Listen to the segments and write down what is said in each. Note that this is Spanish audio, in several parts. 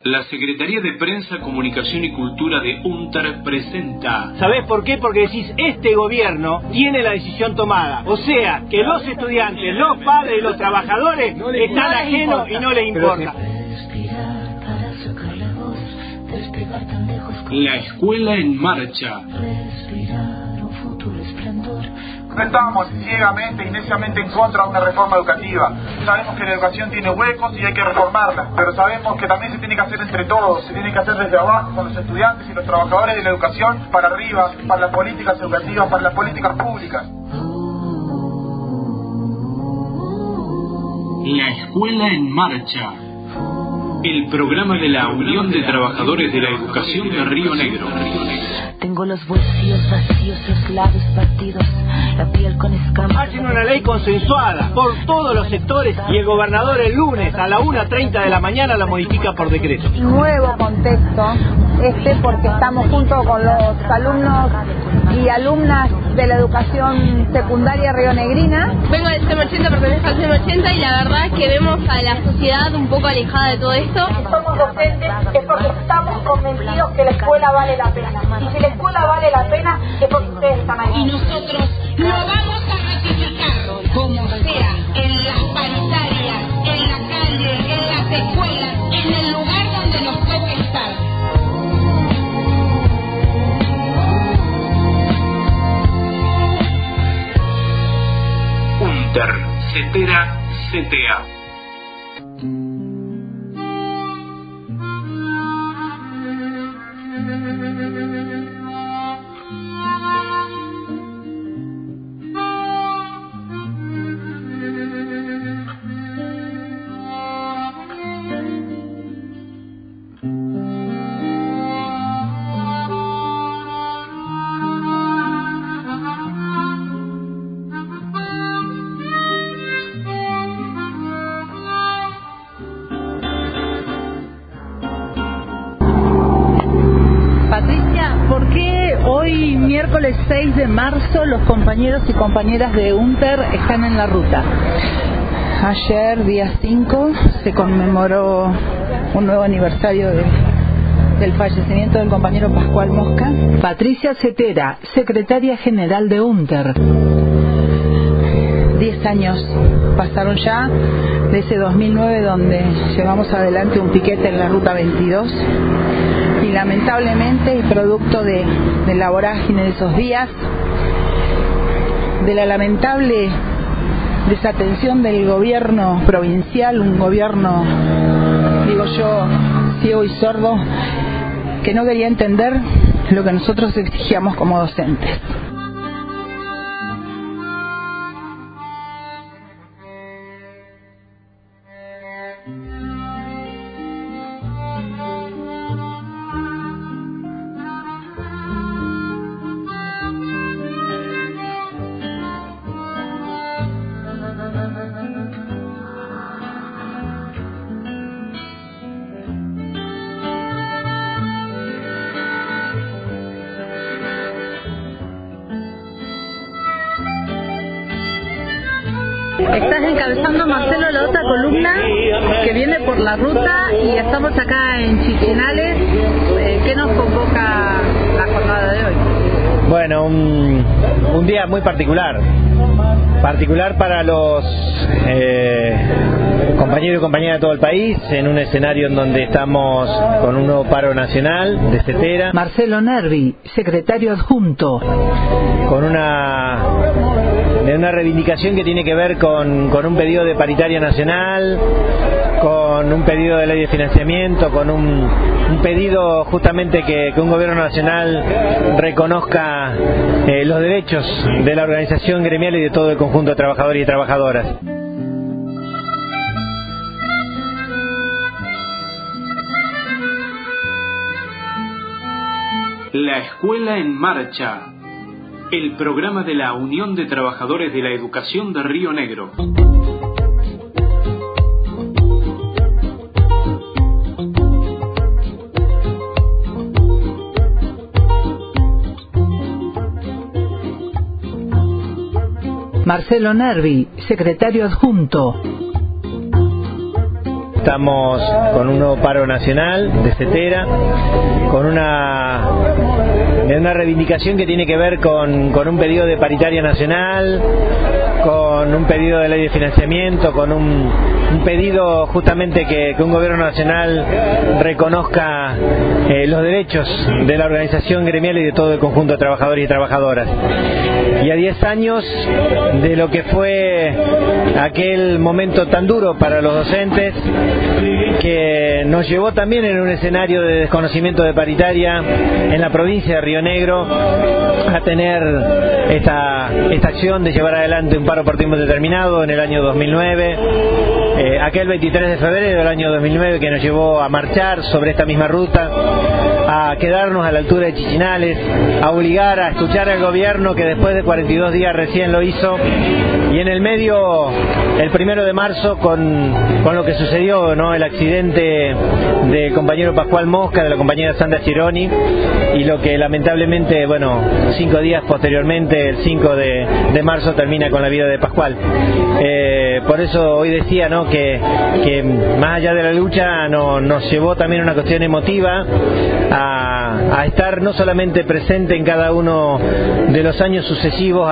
La Secretaría de Prensa, Comunicación y Cultura de UNTER presenta... ¿Sabés por qué? Porque decís, este gobierno tiene la decisión tomada. O sea, que los estudiantes, los padres y los trabajadores están ajenos y no les importa. La Escuela en Marcha. No estamos ciegamente y neciamente en contra de una reforma educativa. Sabemos que la educación tiene huecos y hay que reformarla, pero sabemos que también se tiene que hacer entre todos, se tiene que hacer desde abajo, con los estudiantes y los trabajadores de la educación, para arriba, para las políticas educativas, para las políticas públicas. La Escuela en Marcha. El programa de la Unión de Trabajadores de la Educación de Río Negro. Tengo los bolsillos vacíos, los labios partidos, la piel con escamas. Hacen una ley consensuada por todos los sectores y el gobernador el lunes a la 1:30 de la mañana la modifica por decreto. Nuevo contexto porque estamos junto con los alumnos y alumnas de la educación secundaria rionegrina. Vengo del CEM 80, pertenezco al CEM 80 y la verdad es que vemos a la sociedad un poco alejada de todo esto. Si somos docentes es porque estamos convencidos que la escuela vale la pena. Y si la escuela vale la pena es porque ustedes están ahí. Y nosotros lo vamos a ratificar, como sea, en las paritarias, en la calle, en las escuelas, en el lugar donde nos toque estar. UNTER, CETERA, CTA. ¿Por qué hoy, miércoles 6 de marzo, los compañeros y compañeras de UNTER están en la ruta? Ayer, día 5, se conmemoró un nuevo aniversario del fallecimiento del compañero Pascual Mosca. Patricia Cetera, secretaria general de UNTER. 10 años pasaron ya de ese 2009 donde llevamos adelante un piquete en la ruta 22 y lamentablemente, y producto de la vorágine de esos días, de la lamentable desatención del gobierno provincial, un gobierno, digo yo, ciego y sordo, que no quería entender lo que nosotros exigíamos como docentes. Estás encabezando, Marcelo, la otra columna que viene por la ruta y estamos acá en Chichinales. ¿Qué nos convoca la jornada de hoy? Bueno, un día muy particular para los compañeros y compañeras de todo el país, en un escenario en donde estamos con un nuevo paro nacional de CETERA. Marcelo Nervi, secretario adjunto. Con una reivindicación que tiene que ver con un pedido de paritaria nacional, con un pedido de ley de financiamiento, con un pedido justamente que un gobierno nacional reconozca los derechos de la organización gremial y de todo el conjunto de trabajadores y trabajadoras. La Escuela en Marcha. El programa de la Unión de Trabajadores de la Educación de Río Negro. Marcelo Nervi, secretario adjunto. estamos con un nuevo paro nacional de CETERA, con una reivindicación que tiene que ver con un pedido de paritaria nacional, con un pedido de ley de financiamiento, con un pedido justamente que un gobierno nacional reconozca los derechos de la organización gremial y de todo el conjunto de trabajadores y trabajadoras. Y a 10 años de lo que fue aquel momento tan duro para los docentes, que nos llevó también en un escenario de desconocimiento de paritaria en la provincia de Río Negro a tener esta acción de llevar adelante un paro por tiempo determinado en el año 2009, aquel 23 de febrero del año 2009 que nos llevó a marchar sobre esta misma ruta, a quedarnos a la altura de Chichinales, a obligar a escuchar al gobierno que después de 42 días recién lo hizo, y en el medio, el 1 de marzo, con lo que sucedió, ¿no? El accidente del compañero Pascual Mosca, de la compañera Sandra Chironi, y lo que lamentablemente, 5 días posteriormente, el 5 de marzo, termina con la vida de Pascual. Por eso hoy decía, ¿no?, que más allá de la lucha nos llevó también una cuestión emotiva a estar no solamente presente en cada uno de los años sucesivos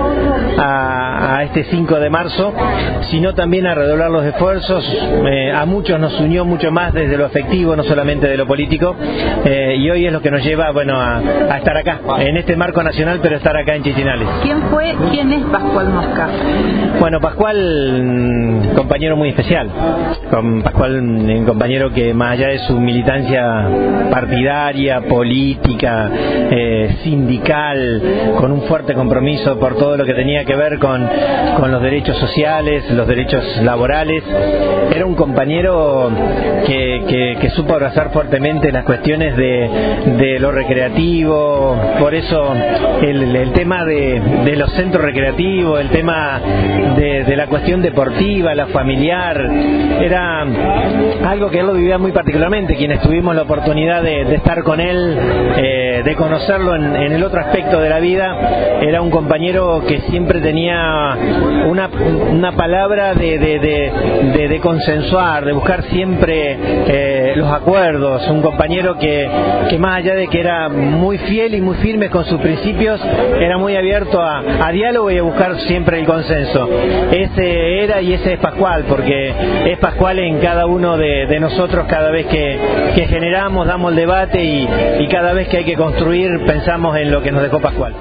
a este 5 de marzo, sino también a redoblar los esfuerzos. A muchos nos unió mucho más desde lo afectivo, no solamente de lo político, y hoy es lo que nos lleva a estar acá, en este marco nacional, pero estar acá en Chichinales. ¿Quién es Pascual Mosca? Bueno, Pascual, compañero muy especial. Pascual, un compañero que más allá de su militancia partidaria, política, sindical, con un fuerte compromiso por todo lo que tenía que ver con los derechos sociales, los derechos laborales, era un compañero que supo abrazar fuertemente las cuestiones de lo recreativo. Por eso el tema de los centros recreativos, el tema de la cuestión deportiva, la familiar, era algo que él lo vivía muy particularmente. Quienes tuvimos la oportunidad de estar con él, de conocerlo en el otro aspecto de la vida, era un compañero que siempre tenía una palabra de consensuar, de buscar siempre los acuerdos, un compañero que más allá de que era muy fiel y muy firme con sus principios, era muy abierto a diálogo y a buscar siempre el consenso. Ese era y ese es Pascual, porque es Pascual en cada uno de nosotros. Cada vez que generamos, damos el debate, y cada vez que hay que construir, pensamos en lo que nos dejó Pascual.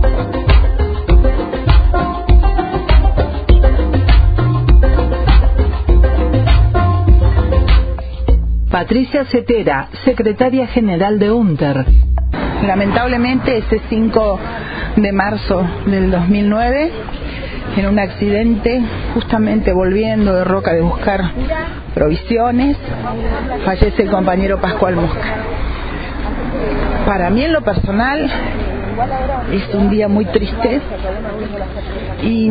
Patricia Cetera, secretaria general de UNTER. Lamentablemente, ese 5 de marzo del 2009, en un accidente, justamente volviendo de Roca de buscar provisiones, fallece el compañero Pascual Mosca. Para mí, en lo personal, es un día muy triste, y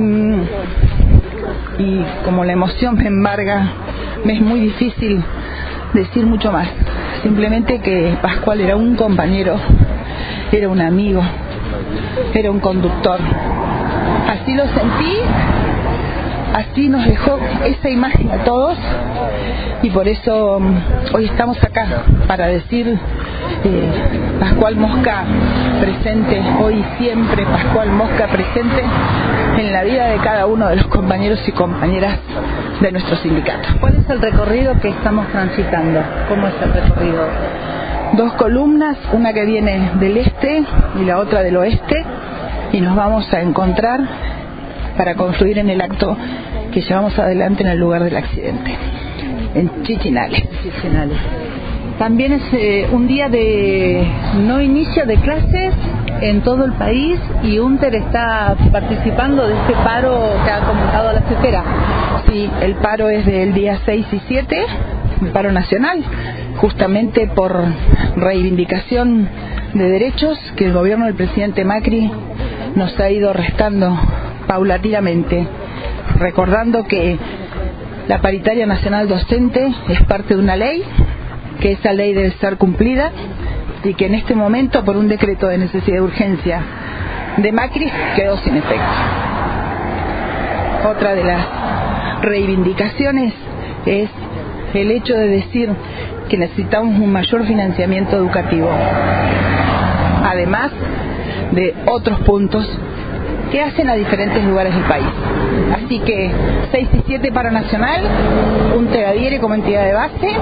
como la emoción me embarga, me es muy difícil decir mucho más. Simplemente que Pascual era un compañero, era un amigo, era un conductor. Así lo sentí, así nos dejó esa imagen a todos, y por eso hoy estamos acá para decir Pascual Mosca presente, hoy y siempre Pascual Mosca presente en la vida de cada uno de los compañeros y compañeras de nuestro sindicato. ¿Cuál es el recorrido que estamos transitando? ¿Cómo es el recorrido? 2 columnas, una que viene del este y la otra del oeste, y nos vamos a encontrar para confluir en el acto que llevamos adelante en el lugar del accidente, en Chichinales. También es un día de no inicio de clases en todo el país, y UNTER está participando de este paro que ha convocado a la CETERA. Sí, el paro es del día 6 y 7, un paro nacional, justamente por reivindicación de derechos que el gobierno del presidente Macri nos ha ido restando paulatinamente, recordando que la paritaria nacional docente es parte de una ley, que esa ley debe ser cumplida, y que en este momento, por un decreto de necesidad de urgencia de Macri, quedó sin efecto. Otra de las reivindicaciones es el hecho de decir que necesitamos un mayor financiamiento educativo, además de otros puntos que hacen a diferentes lugares del país. Así que 6 y 7 paro nacional, un Tegadiere como entidad de base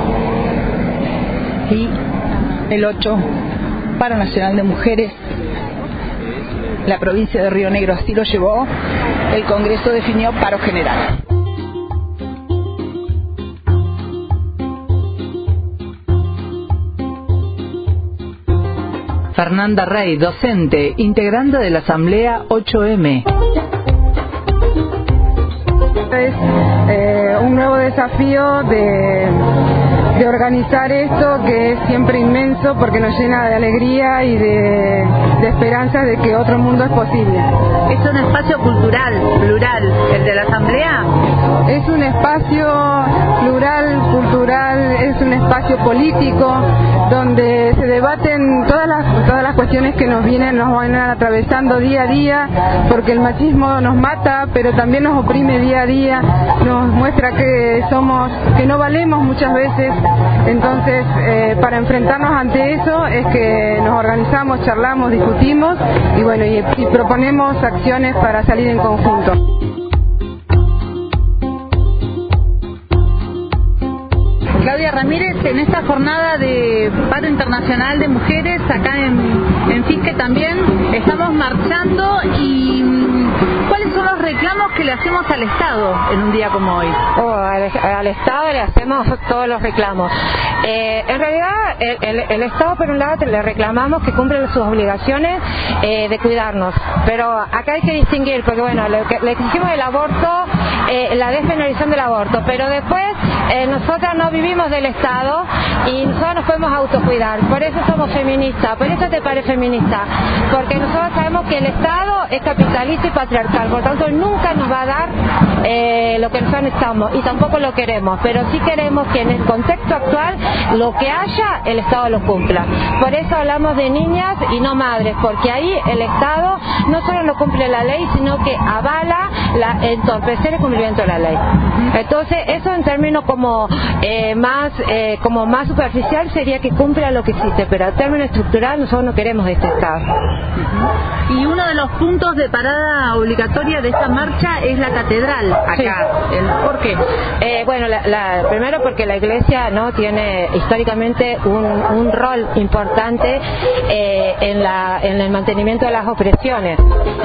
y el 8 paro nacional de mujeres. La provincia de Río Negro así lo llevó, el Congreso definió paro general. Fernanda Rey, docente, integrante de la Asamblea 8M. Es un nuevo desafío de organizar esto, que es siempre inmenso porque nos llena de alegría y de esperanza de que otro mundo es posible. Es un espacio cultural, plural, el de la Asamblea. Es un espacio plural, cultural, es un espacio político donde se debaten todas las cuestiones que nos van atravesando día a día, porque el machismo nos mata, pero también nos oprime día a día, nos muestra que no valemos muchas veces. Entonces, para enfrentarnos ante eso es que nos organizamos, charlamos, discutimos y bueno, y proponemos acciones para salir en conjunto. Claudia Ramírez, en esta jornada de paro internacional de mujeres acá en Fisque también estamos marchando, y ¿cuáles son los reclamos que le hacemos al Estado en un día como hoy? Al Estado le hacemos todos los reclamos. En realidad el Estado, por un lado, le reclamamos que cumpla sus obligaciones de cuidarnos, pero acá hay que distinguir, porque bueno, le exigimos el aborto, la despenalización del aborto, pero después nosotras no vivimos del Estado y nosotros nos podemos autocuidar. Por eso somos feministas. ¿Por eso te parece feminista? Porque nosotros sabemos que el Estado es capitalista y patriarcal, por tanto nunca nos va a dar lo que nosotros necesitamos, y tampoco lo queremos, pero sí queremos que en el contexto actual lo que haya, el Estado lo cumpla. Por eso hablamos de niñas y no madres, porque ahí el Estado no solo no cumple la ley, sino que avala entorpecer el cumplimiento de la ley. Entonces eso, en términos como más superficial, sería que cumpla lo que existe, pero a término estructural nosotros no queremos este Estado. Y uno de los puntos de parada obligatoria de esta marcha es la catedral acá. Sí. ¿Por qué? Bueno, primero porque la Iglesia no tiene históricamente un rol importante en el mantenimiento de las opresiones.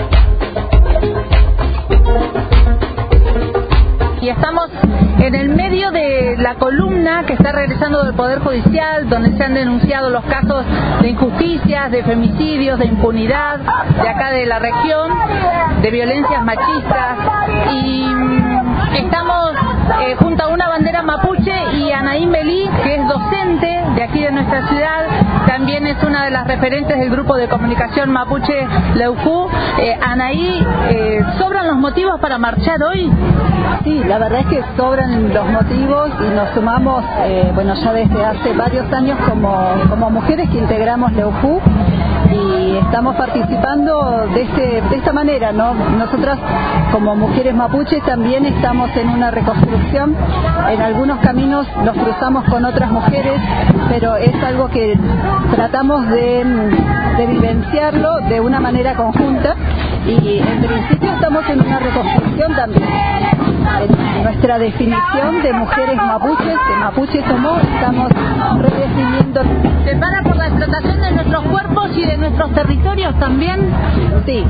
Y estamos en el medio de la columna que está regresando del Poder Judicial, donde se han denunciado los casos de injusticias, de femicidios, de impunidad de acá de la región, de violencias machistas, y estamos junto a una bandera mapuche, y Anaí Melí, que es docente de aquí de nuestra ciudad, también es una de las referentes del grupo de comunicación mapuche Leucú. Anaí, ¿sobran los motivos para marchar hoy? Sí, la verdad es que sobran los motivos y nos sumamos, ya desde hace varios años como mujeres que integramos Leucú, y estamos participando de esta manera, ¿no? Nosotras como mujeres mapuches también estamos en una reconstrucción. En algunos caminos nos cruzamos con otras mujeres, pero es algo que tratamos de vivenciarlo de una manera conjunta, y en principio estamos en una reconstrucción también. En nuestra definición de mujeres mapuches, que mapuches somos, estamos redefiniendo. ¿Se para por la explotación de nuestros cuerpos y de nuestros territorios también? Sí.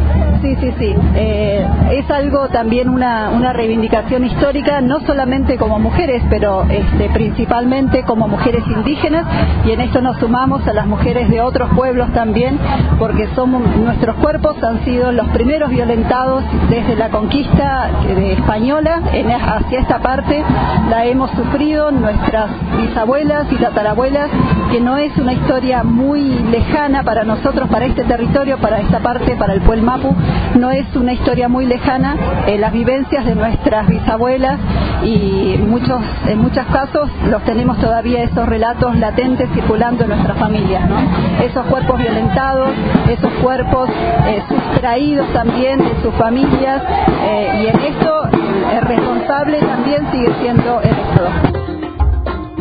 Es algo también una reivindicación histórica, no solamente como mujeres, pero principalmente como mujeres indígenas, y en esto nos sumamos a las mujeres de otros pueblos también, porque nuestros cuerpos han sido los primeros violentados desde la conquista española. Hacia esta parte la hemos sufrido nuestras bisabuelas y tatarabuelas, que no es una historia muy lejana para nosotros, para este territorio, para esta parte, para el Puel Mapu, no es una historia muy lejana. Las vivencias de nuestras bisabuelas, y en muchos casos los tenemos todavía, esos relatos latentes circulando en nuestras familias, ¿no? Esos cuerpos violentados, esos cuerpos sustraídos también de sus familias, y en esto el responsable también sigue siendo el Estado.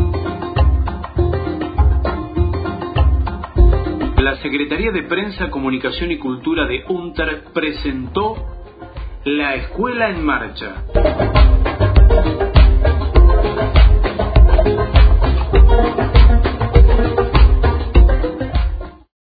la Secretaría de Prensa, Comunicación y Cultura de UNTER presentó La Escuela en Marcha.